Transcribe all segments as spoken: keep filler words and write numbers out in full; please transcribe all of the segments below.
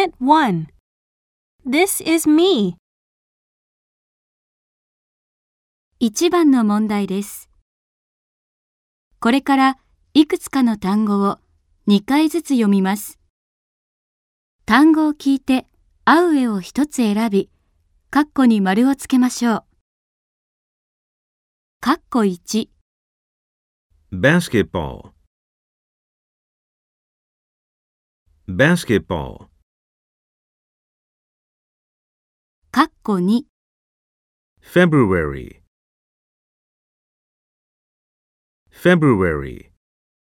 Unit one. This is me. いちばんの問題です。これからいくつかの単語をにかいずつ読みます。単語を聞いて、あうえをひとつ選び、括弧に丸をつけましょう。括弧いち、 basketball, basketball, 括弧に、 February, February,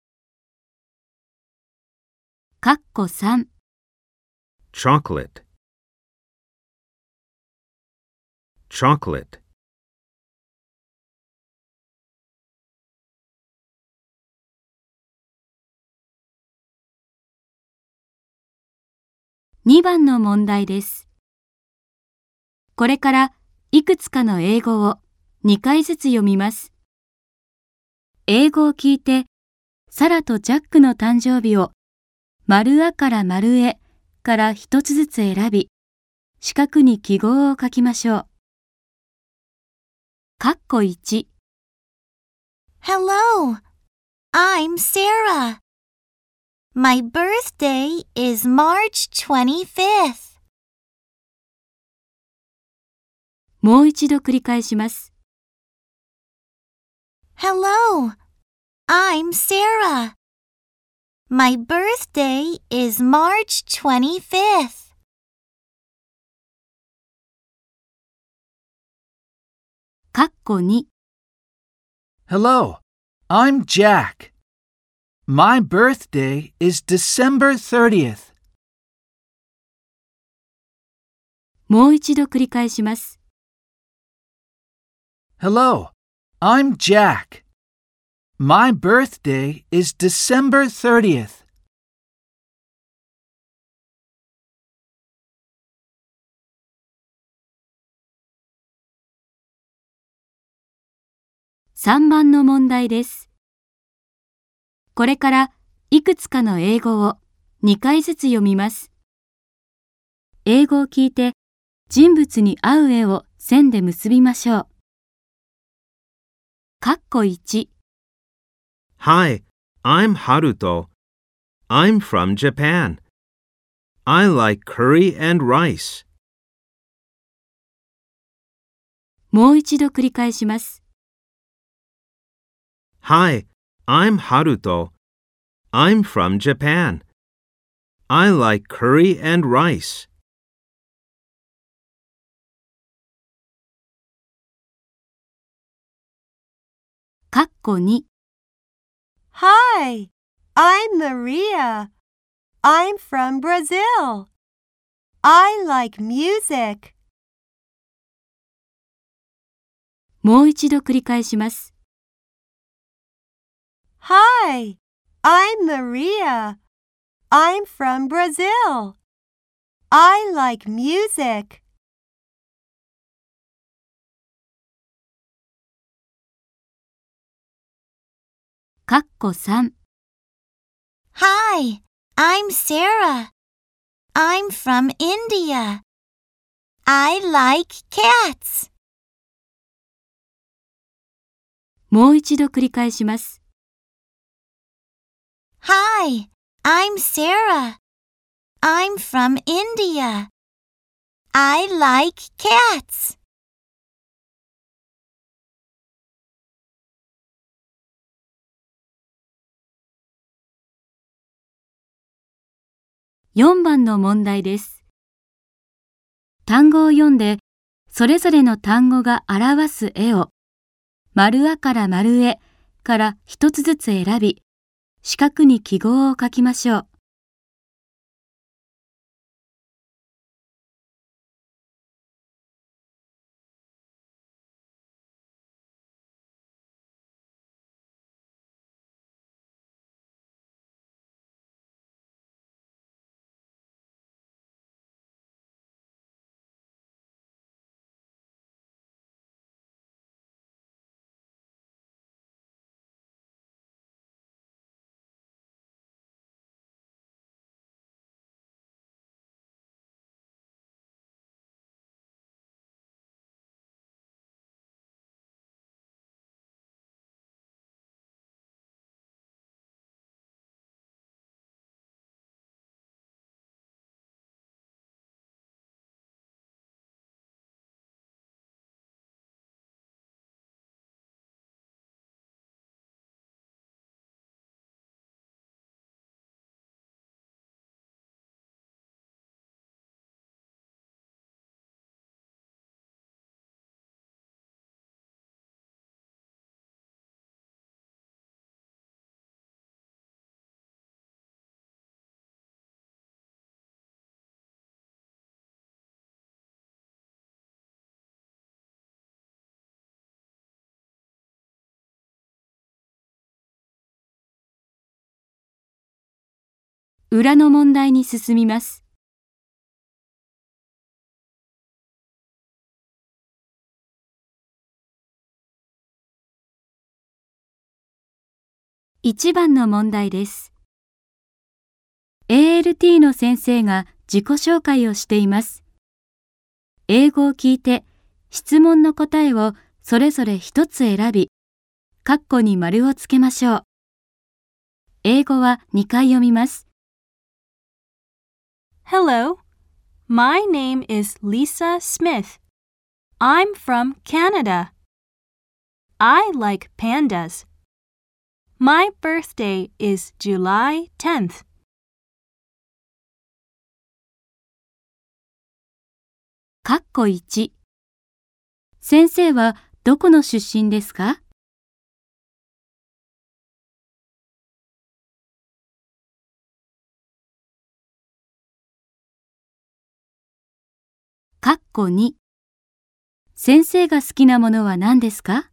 括弧さん、 chocolate, chocolate, にばんの問題です。これからいくつかの英語をにかいずつ読みます。英語を聞いて、サラとジャックの誕生日を丸あから丸えからひとつずつ選び、四角に記号を書きましょう。括弧いち、 Hello, I'm Sarah. My birthday is March twenty-fifth. もう一度繰り返します。 Hello, I'm Sarah. My birthday is March twenty-fifth. 括弧に、 Hello, I'm Jack. My birthday is December thirtieth. もう一度繰り返します。 Hello, I'm Jack. My birthday is December thirtieth. さんばんの問題です。これからいくつかの英語をにかいずつ読みます。英語を聞いて、人物に合う絵を線で結びましょう。括弧いち、 Hi, I'm Haruto. I'm from Japan. I like curry and rice. もう一度繰り返します。 Hi, I'm Haruto. I'm from Japan. I like curry and rice. 括弧に、 Hi, I'm Maria. I'm from Brazil. I like music. もう一度繰り返します。 Hi, I'm Maria. I'm from Brazil. I like music. 括弧さん、 Hi, I'm Sarah. I'm from India. I like cats. もう一度繰り返します。 Hi, I'm Sarah. I'm from India. I like cats. よんばんの問題です。単語を読んで、それぞれの単語が表す絵を、丸あから丸えから一つずつ選び、四角に記号を書きましょう。 裏の問題に進みます。いちばんの問題です。エーエルティー の先生が自己紹介をしています。英語を聞いて質問の答えをそれぞれ一つ選び、括弧に丸をつけましょう。英語はにかい読みます。 Hello, my name is Lisa Smith. I'm from Canada. I like pandas. My birthday is July tenth. 括弧いち。先生はどこの出身ですか？括弧に。先生が好きなものは何ですか？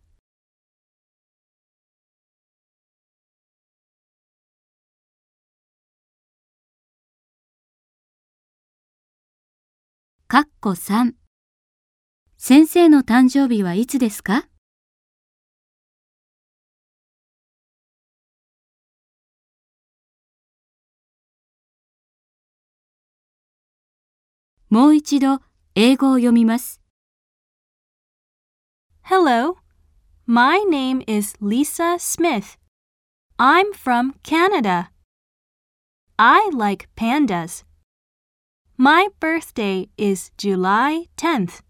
括弧さん。先生の誕生日はいつですか？もう一度英語を読みます。 Hello, my name is Lisa Smith. I'm from Canada. I like pandas. My birthday is July tenth.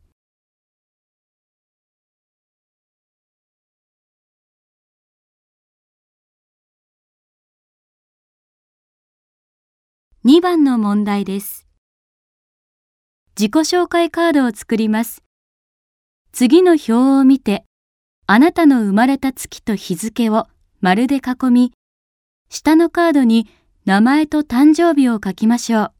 にばんの問題です。自己紹介カードを作ります。次の表を見て、あなたの生まれた月と日付を丸で囲み、下のカードに名前と誕生日を書きましょう。